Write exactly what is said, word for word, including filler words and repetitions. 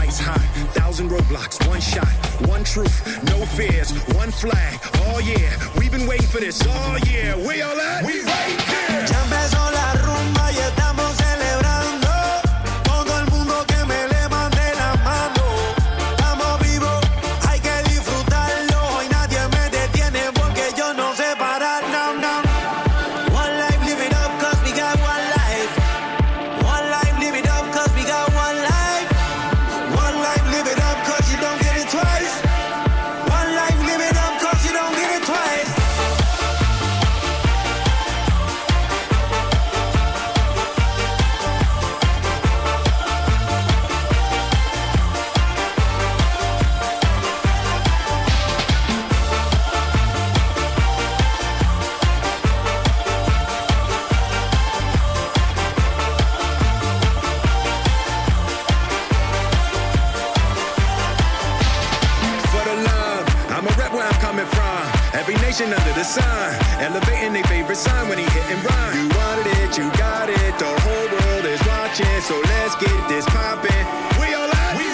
ice hot. Thousand roadblocks, one shot, one truth, no fears, one flag. Oh yeah, we've been waiting for this. Oh yeah, where y'all at? We right here. Ya empezó la rumba y estamos celebrando. Todo el mundo que me levante la mano. Estamos vivos, hay que disfrutarlo. Y nadie me detiene porque yo no sé parar. No, no. One life, live it up, cause we got one life. One life, live it up, cause we got one life. One life, live it up, cause you don't get it twice. One life, live it up, cause you don't get it twice. For the love, I'ma rep where I'm coming from. Every nation under the sun, elevating their favorite sign when he hit and run. You wanted it, you got it, the whole world is watching, so let's get this poppin'. We all at? We